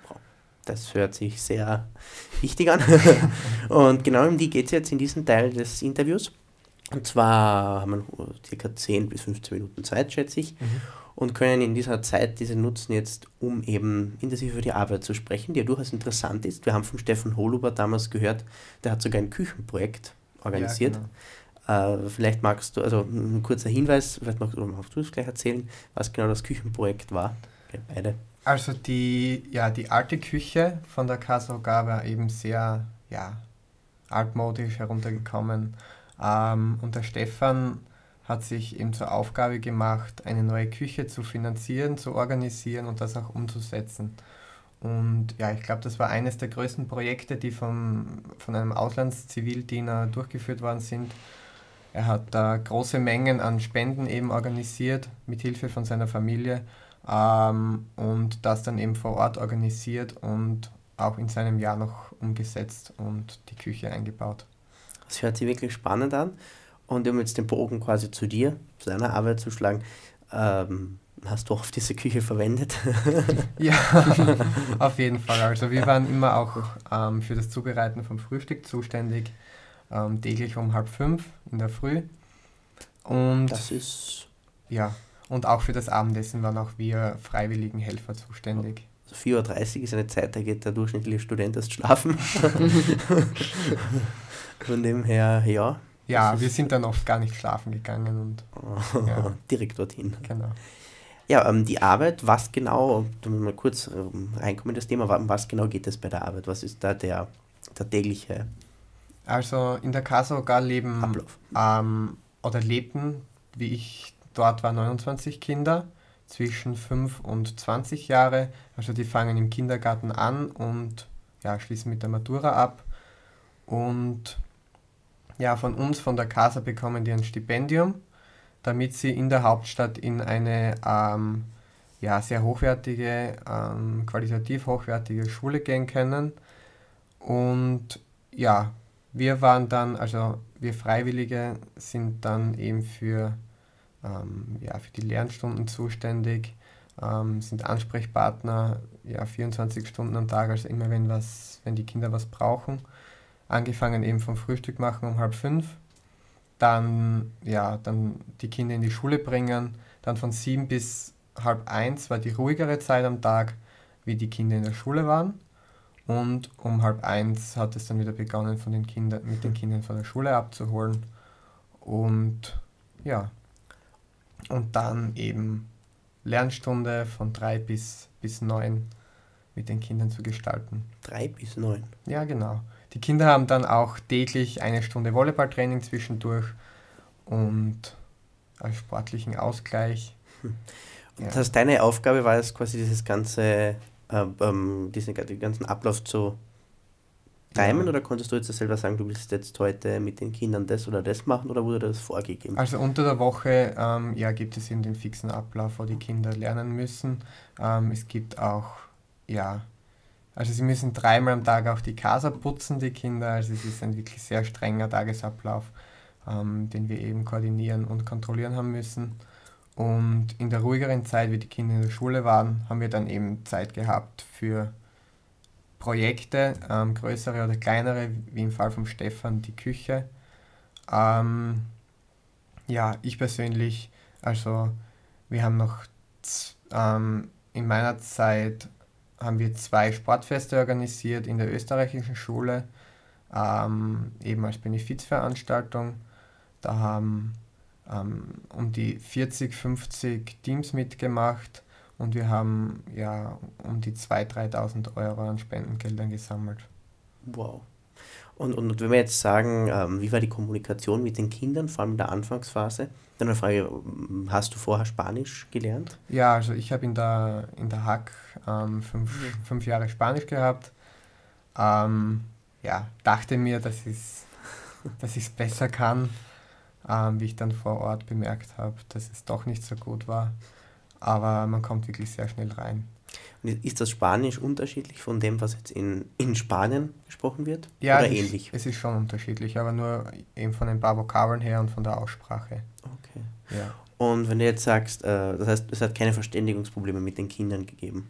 Das hört sich sehr wichtig an. Und genau um die geht es jetzt in diesem Teil des Interviews. Und zwar haben wir circa zehn bis fünfzehn Minuten Zeit, schätze ich. Mhm. Und können in dieser Zeit diese nutzen jetzt, um eben intensiv über die Arbeit zu sprechen, die ja durchaus interessant ist. Wir haben von Stefan Holuber damals gehört, der hat sogar ein Küchenprojekt organisiert. Ja, genau. äh, vielleicht magst du, also ein kurzer Hinweis, vielleicht magst du, magst du es gleich erzählen, was genau das Küchenprojekt war. Okay, beide. Also die, ja, die alte Küche von der Casa Hogar war eben sehr ja, altmodisch heruntergekommen. Ähm, und der Stefan hat sich eben zur Aufgabe gemacht, eine neue Küche zu finanzieren, zu organisieren und das auch umzusetzen. Und ja, ich glaube, das war eines der größten Projekte, die vom, von einem Auslandszivildiener durchgeführt worden sind. Er hat da große Mengen an Spenden eben organisiert, mit Hilfe von seiner Familie, ähm, und das dann eben vor Ort organisiert und auch in seinem Jahr noch umgesetzt und die Küche eingebaut. Das hört sich wirklich spannend an. Und um jetzt den Bogen quasi zu dir, zu deiner Arbeit zu schlagen, ähm, hast du oft diese Küche verwendet? Ja, auf jeden Fall. Also wir waren immer auch ähm, für das Zubereiten vom Frühstück zuständig, ähm, täglich um halb fünf in der Früh. Und das ist... Ja, und auch für das Abendessen waren auch wir freiwilligen Helfer zuständig. Also vier Uhr dreißig ist eine Zeit, da geht der durchschnittliche Student erst schlafen. Von dem her, ja... Ja, wir sind dann oft gar nicht schlafen gegangen und ja. Direkt dorthin. Genau. Ja, ähm, die Arbeit, was genau, um mal kurz ähm, reinkommen in das Thema, was genau geht es bei der Arbeit? Was ist da der, der tägliche Also in der Casa Hogar leben Ablauf? Ähm, oder lebten, wie ich dort war, neunundzwanzig Kinder zwischen fünf und zwanzig Jahre. Also die fangen im Kindergarten an und ja, schließen mit der Matura ab. Und ja, von uns, von der Casa, bekommen die ein Stipendium, damit sie in der Hauptstadt in eine ähm, ja, sehr hochwertige, ähm, qualitativ hochwertige Schule gehen können. Und ja, wir waren dann, also wir Freiwillige sind dann eben für, ähm, ja, für die Lernstunden zuständig, ähm, sind Ansprechpartner ja, vierundzwanzig Stunden am Tag, also immer wenn, was, wenn die Kinder was brauchen. Angefangen eben vom Frühstück machen um halb fünf, dann, ja, dann die Kinder in die Schule bringen, dann von sieben bis halb eins war die ruhigere Zeit am Tag, wie die Kinder in der Schule waren, und um halb eins hat es dann wieder begonnen, von den Kindern, mit den Kindern von der Schule abzuholen und ja, und dann eben Lernstunde von drei bis, bis neun mit den Kindern zu gestalten. Drei bis neun? Ja, genau. Die Kinder haben dann auch täglich eine Stunde Volleyballtraining zwischendurch und als sportlichen Ausgleich. Hm. Und ja. Das heißt, deine Aufgabe war es quasi dieses ganze, äh, ähm, diesen, den ganzen Ablauf zu timen, ja. Oder konntest du jetzt selber sagen, du willst jetzt heute mit den Kindern das oder das machen, oder wurde das vorgegeben? Also unter der Woche ähm, ja, gibt es eben den fixen Ablauf, wo die Kinder lernen müssen. Ähm, es gibt auch ja, Also sie müssen dreimal am Tag auch die Casa putzen, die Kinder. Also es ist ein wirklich sehr strenger Tagesablauf, ähm, den wir eben koordinieren und kontrollieren haben müssen. Und in der ruhigeren Zeit, wie die Kinder in der Schule waren, haben wir dann eben Zeit gehabt für Projekte, ähm, größere oder kleinere, wie im Fall von Stefan, die Küche. Ähm, ja, ich persönlich, also wir haben noch z- ähm, in meiner Zeit haben wir zwei Sportfeste organisiert in der österreichischen Schule, ähm, eben als Benefizveranstaltung. Da haben ähm, um die vierzig, fünfzig Teams mitgemacht und wir haben ja um die zweitausend, dreitausend Euro an Spendengeldern gesammelt. Wow. Und, und wenn wir jetzt sagen, ähm, wie war die Kommunikation mit den Kindern, vor allem in der Anfangsphase? Dann eine Frage, ähm, hast du vorher Spanisch gelernt? Ja, also ich habe in der, in der Hack ähm, fünf, fünf Jahre Spanisch gehabt. Ähm, ja, dachte mir, dass ich es dass ich's besser kann, ähm, wie ich dann vor Ort bemerkt habe, dass es doch nicht so gut war. Aber man kommt wirklich sehr schnell rein. Und ist das Spanisch unterschiedlich von dem, was jetzt in, in Spanien gesprochen wird? Ja, Oder es ist, ähnlich? es ist schon unterschiedlich, aber nur eben von den paar Vokabeln her und von der Aussprache. Okay. Ja. Und wenn du jetzt sagst, äh, das heißt, es hat keine Verständigungsprobleme mit den Kindern gegeben?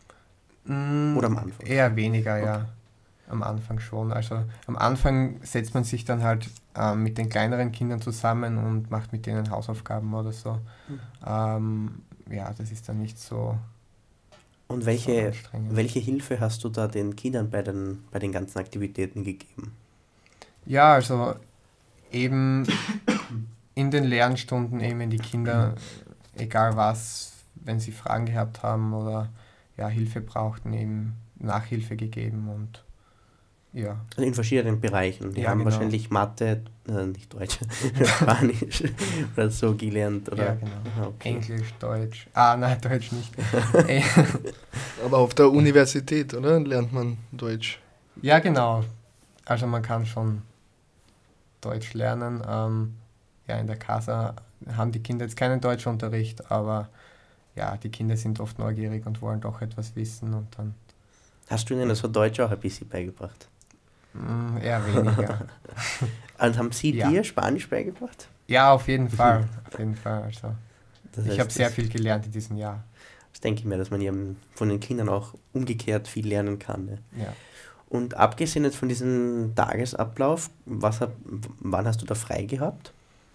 Mm, Oder am Anfang? Eher weniger, ja. Okay. Am Anfang schon. Also am Anfang setzt man sich dann halt ähm, mit den kleineren Kindern zusammen und macht mit denen Hausaufgaben oder so. Mhm. Ähm, ja, das ist dann nicht so, Und so welche, anstrengend. welche Hilfe hast du da den Kindern bei den, bei den ganzen Aktivitäten gegeben? Ja, also eben in den Lernstunden eben, wenn die Kinder, egal was, wenn sie Fragen gehabt haben oder ja, Hilfe brauchten, eben Nachhilfe gegeben und ja. Also in verschiedenen Bereichen. Die Ja, haben genau. wahrscheinlich Mathe, äh, nicht Deutsch, Spanisch oder so gelernt. Oder? Ja, genau. Aha, okay. Englisch, Deutsch. Ah, nein, Deutsch nicht. Äh, Aber auf der Universität, oder? Lernt man Deutsch. ja, genau. Also man kann schon Deutsch lernen. Ähm, ja, in der Casa haben die Kinder jetzt keinen Deutschunterricht, aber ja, die Kinder sind oft neugierig und wollen doch etwas wissen und dann Hast du ihnen also Deutsch auch ein bisschen beigebracht? mh, eher weniger. Und haben sie Ja. dir Spanisch beigebracht? Ja, auf jeden Fall. Auf jeden Fall. Also, Das ich heißt, habe sehr das, viel gelernt in diesem Jahr. das denke ich mir, dass man ja von den Kindern auch umgekehrt viel lernen kann. Ne? Ja. Und abgesehen jetzt von diesem Tagesablauf, was hab, wann hast du da frei gehabt?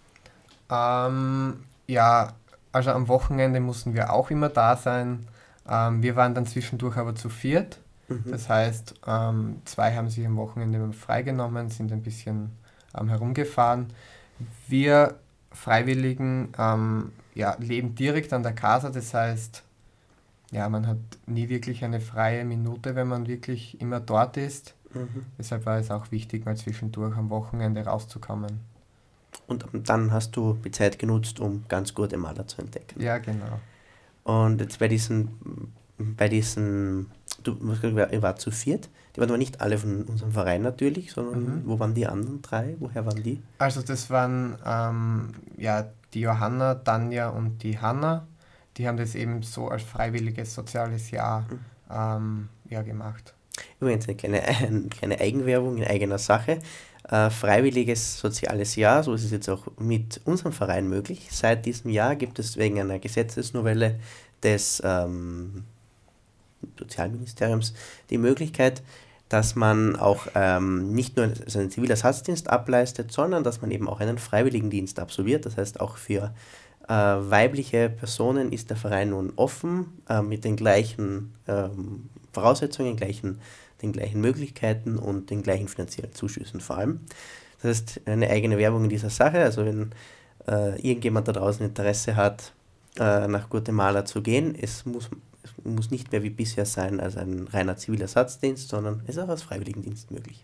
Ähm, ja, also am Wochenende mussten wir auch immer da sein. Ähm, wir waren dann zwischendurch aber zu viert. Mhm. Das heißt, ähm, zwei haben sich am Wochenende freigenommen, sind ein bisschen ähm, herumgefahren. Wir Freiwilligen ähm, ja, leben direkt an der Casa, das heißt, ja, man hat nie wirklich eine freie Minute, wenn man wirklich immer dort ist. Mhm. Deshalb war es auch wichtig, mal zwischendurch am Wochenende rauszukommen. Und dann hast du die Zeit genutzt, um ganz gute Maler zu entdecken. Ja, genau. Und jetzt bei diesen, bei diesen, du du hast gesagt, ihr wart zu viert, die waren aber nicht alle von unserem Verein natürlich, sondern Mhm. wo waren die anderen drei? Woher waren die? Also das waren ähm, ja, die Johanna, Tanja und die Hanna. Die haben das eben so als freiwilliges soziales Jahr Mhm. ähm, ja, gemacht. Übrigens eine kleine, eine kleine Eigenwerbung in eigener Sache. Äh, freiwilliges soziales Jahr, so ist es jetzt auch mit unserem Verein möglich. Seit diesem Jahr gibt es wegen einer Gesetzesnovelle des ähm, Sozialministeriums die Möglichkeit, dass man auch ähm, nicht nur seinen Zivilersatzdienst ableistet, sondern dass man eben auch einen Freiwilligendienst absolviert. Das heißt, auch für äh, weibliche Personen ist der Verein nun offen, äh, mit den gleichen ähm, Voraussetzungen, gleichen, den gleichen Möglichkeiten und den gleichen finanziellen Zuschüssen vor allem. Das heißt, eine eigene Werbung in dieser Sache. Also wenn äh, irgendjemand da draußen Interesse hat, äh, nach Guatemala zu gehen, es muss, es muss nicht mehr wie bisher sein als ein reiner Zivilersatzdienst, sondern es ist auch als Freiwilligendienst möglich.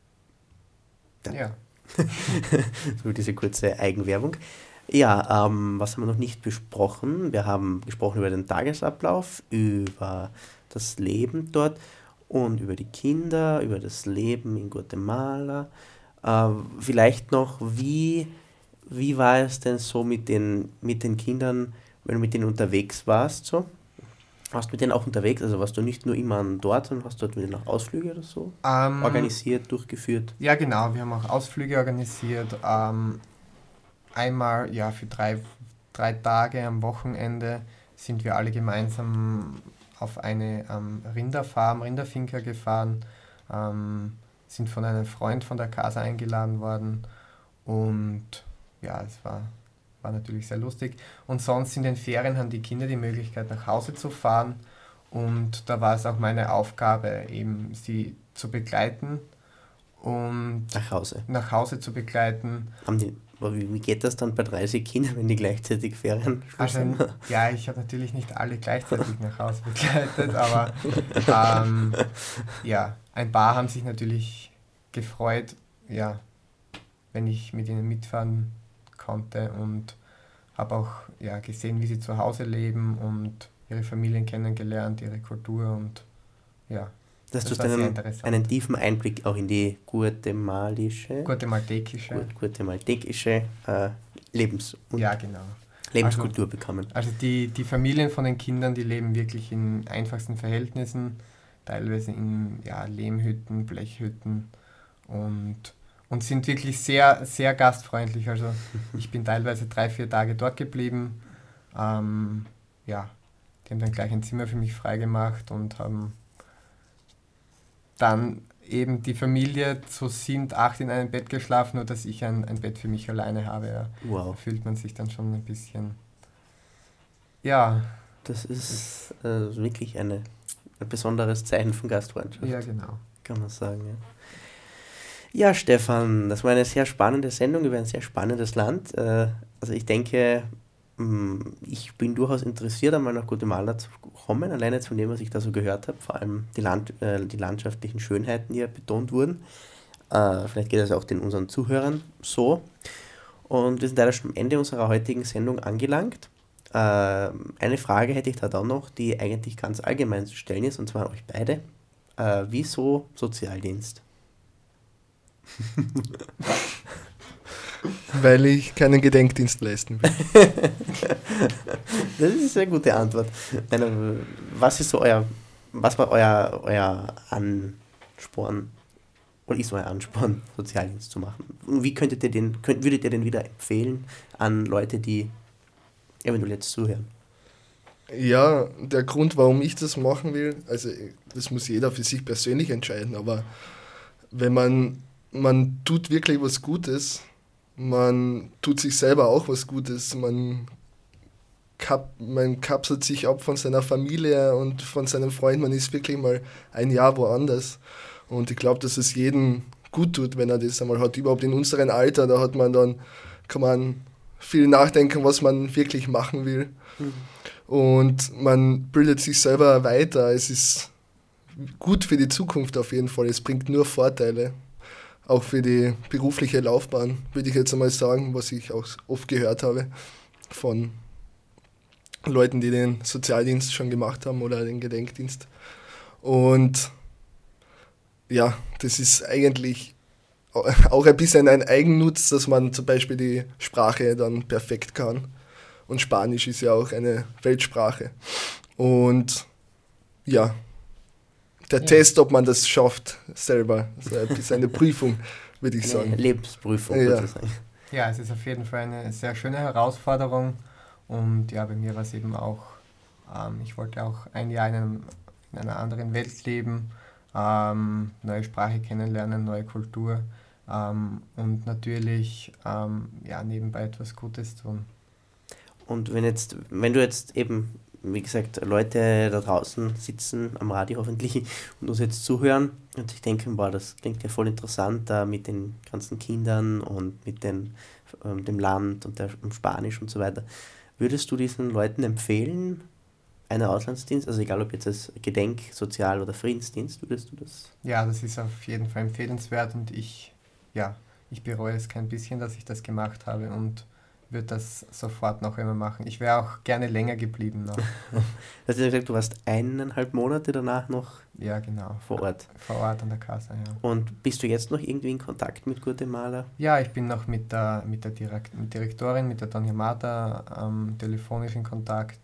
Ja. Ja. So diese kurze Eigenwerbung. Ja, ähm, was haben wir noch nicht besprochen? Wir haben gesprochen über den Tagesablauf, über das Leben dort und über die Kinder, über das Leben in Guatemala. Äh, vielleicht noch, wie, wie war es denn so mit den, mit den Kindern, wenn du mit denen unterwegs warst? So? Warst du mit denen auch unterwegs? Also warst du nicht nur immer dort, sondern hast du dort mit denen auch Ausflüge oder so Ähm, organisiert, durchgeführt? Ja, genau. Wir haben auch Ausflüge organisiert. Ähm, einmal ja für drei, drei Tage am Wochenende sind wir alle gemeinsam auf eine ähm, Rinderfarm, Rinderfinca gefahren, ähm, sind von einem Freund von der Casa eingeladen worden und ja, es war, war natürlich sehr lustig. Und sonst in den Ferien haben die Kinder die Möglichkeit, nach Hause zu fahren und da war es auch meine Aufgabe, eben sie zu begleiten und Nach Hause. nach Hause zu begleiten. Haben die, aber wie, wie geht das dann bei dreißig Kindern, wenn die gleichzeitig Ferien Also, haben? ja, ich habe natürlich nicht alle gleichzeitig nach Hause begleitet, aber ähm, ja, ein paar haben sich natürlich gefreut, ja, wenn ich mit ihnen mitfahren konnte und habe auch ja, gesehen, wie sie zu Hause leben und ihre Familien kennengelernt, ihre Kultur und ja, Das das tust war sehr einen, interessant. einen tiefen Einblick auch in die guatemalische, Guatemaltekische. Gu- guatemaltekische äh, Lebens- und Ja, genau. Lebenskultur bekommen. Also die, die Familien von den Kindern, die leben wirklich in einfachsten Verhältnissen, teilweise in ja, Lehmhütten, Blechhütten und, und sind wirklich sehr, sehr gastfreundlich. Also ich bin teilweise drei, vier Tage dort geblieben. Ähm, ja, die haben dann gleich ein Zimmer für mich freigemacht und haben dann eben die Familie zu sieben, acht in einem Bett geschlafen, nur dass ich ein, ein Bett für mich alleine habe. Ja. Da Wow, fühlt man sich dann schon ein bisschen, ja, das ist äh, wirklich eine, ein besonderes Zeichen von Gastfreundschaft, ja genau. kann man sagen. Ja. Ja, Stefan, das war eine sehr spannende Sendung über ein sehr spannendes Land. Äh, Also ich denke, mh, ich bin durchaus interessiert, einmal nach Guatemala zu kommen, alleine jetzt von dem, was ich da so gehört habe, vor allem die, Land, äh, die landschaftlichen Schönheiten, die ja betont wurden. Äh, vielleicht geht das auch den unseren Zuhörern so. Und wir sind leider schon am Ende unserer heutigen Sendung angelangt. Äh, eine Frage hätte ich da dann noch, die eigentlich ganz allgemein zu stellen ist, und zwar an euch beide. Äh, wieso Sozialdienst? Weil ich keinen Gedenkdienst leisten will. Das ist eine sehr gute Antwort. Nein, aber was ist so euer, was war euer, euer Ansporn, oder ist euer Ansporn, Sozialdienst zu machen? Und wie könntet ihr den, könnt, würdet ihr den wieder empfehlen an Leute, die eventuell jetzt zuhören? Ja, der Grund, warum ich das machen will, also das muss jeder für sich persönlich entscheiden, aber wenn man, man tut wirklich was Gutes, man tut sich selber auch was Gutes, man, kap, man kapselt sich ab von seiner Familie und von seinen Freunden, man ist wirklich mal ein Jahr woanders. Und ich glaube, dass es jedem gut tut, wenn er das einmal hat. Überhaupt in unserem Alter, da hat man dann, kann man viel nachdenken, was man wirklich machen will. Mhm. Und man bildet sich selber weiter. Es ist gut für die Zukunft auf jeden Fall. Es bringt nur Vorteile. Auch für die berufliche Laufbahn, würde ich jetzt einmal sagen, was ich auch oft gehört habe von Leuten, die den Sozialdienst schon gemacht haben oder den Gedenkdienst. Und ja, das ist eigentlich auch ein bisschen ein Eigennutz, dass man zum Beispiel die Sprache dann perfekt kann. Und Spanisch ist ja auch eine Weltsprache. Und ja, der ja. Test, ob man das schafft, selber. Also ein bisschen eine Prüfung, würde ich sagen. Eine Lebensprüfung, ja. sozusagen. Ja, es ist auf jeden Fall eine sehr schöne Herausforderung. Und ja, bei mir war es eben auch, ähm, ich wollte auch ein Jahr in, einem, in einer anderen Welt leben, ähm, neue Sprache kennenlernen, neue Kultur ähm, und natürlich ähm, ja, nebenbei etwas Gutes tun. Und wenn jetzt, wenn du jetzt eben, wie gesagt, Leute da draußen sitzen, am Radio hoffentlich, und uns jetzt zuhören und sich denken, boah, das klingt ja voll interessant, da mit den ganzen Kindern und mit den, ähm, dem Land und der, um Spanisch und so weiter. Würdest du diesen Leuten empfehlen, einen Auslandsdienst, also egal ob jetzt als Gedenk-, Sozial- oder Friedensdienst, würdest du das? Ja, das ist auf jeden Fall empfehlenswert und ich, ja, ich bereue es kein bisschen, dass ich das gemacht habe und würde das sofort noch immer machen. Ich wäre auch gerne länger geblieben noch. Hast du ja gesagt, du warst eineinhalb Monate danach noch ja, genau. vor Ort? Vor Ort an der Casa, ja. Und bist du jetzt noch irgendwie in Kontakt mit Guatemala? Ja, ich bin noch mit der, mit der Direkt- Direktorin, mit der Doña Marta, ähm, telefonisch in Kontakt.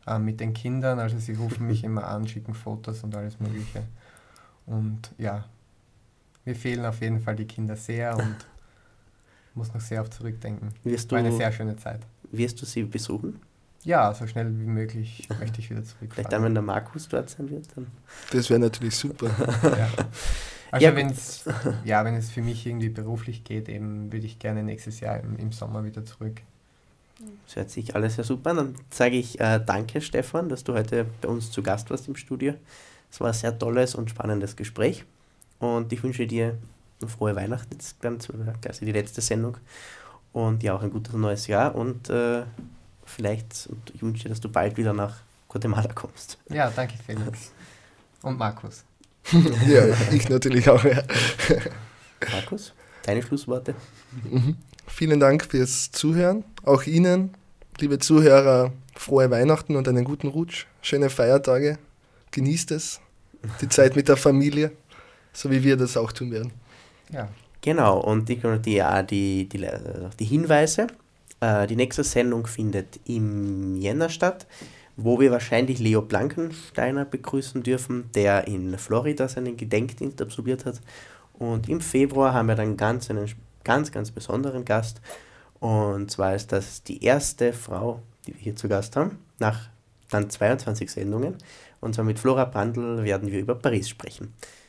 äh, mit den Kindern. Also sie rufen mich immer an, schicken Fotos und alles Mögliche. Und ja, mir fehlen auf jeden Fall die Kinder sehr und muss noch sehr oft zurückdenken. Wirst War eine du, sehr schöne Zeit. wirst du sie besuchen? Ja, so schnell wie möglich möchte ich wieder zurückfahren. Vielleicht dann, wenn der Markus dort sein wird. Dann. Das wäre natürlich super. Ja. Also Ja, wenn es ja, wenn es für mich irgendwie beruflich geht, eben würde ich gerne nächstes Jahr im, im Sommer wieder zurück. Das hört sich alles sehr super an. Dann sage ich äh, danke, Stefan, dass du heute bei uns zu Gast warst im Studio. Es war ein sehr tolles und spannendes Gespräch. Und ich wünsche dir eine frohe Weihnachten, jetzt ganz quasi die letzte Sendung. Und ja, auch ein gutes neues Jahr. Und äh, vielleicht, und ich wünsche dir, dass du bald wieder nach Guatemala kommst. Ja, danke Felix. Und Markus. Ja, ich natürlich auch. Ja. Markus, deine Schlussworte? Mhm. Vielen Dank fürs Zuhören. Auch Ihnen, liebe Zuhörer, frohe Weihnachten und einen guten Rutsch. Schöne Feiertage. Genießt es. Die Zeit mit der Familie, so wie wir das auch tun werden. Ja. Genau, und die, die, die, die, die Hinweise. Äh, die nächste Sendung findet im Jänner statt, wo wir wahrscheinlich Leo Blankensteiner begrüßen dürfen, der in Florida seinen Gedenkdienst absolviert hat. Und im Februar haben wir dann ganz einen ganz, ganz besonderen Gast. Und zwar ist das die erste Frau, die wir hier zu Gast haben, nach dann zweiundzwanzig Sendungen. Und zwar mit Flora Brandl werden wir über Paris sprechen.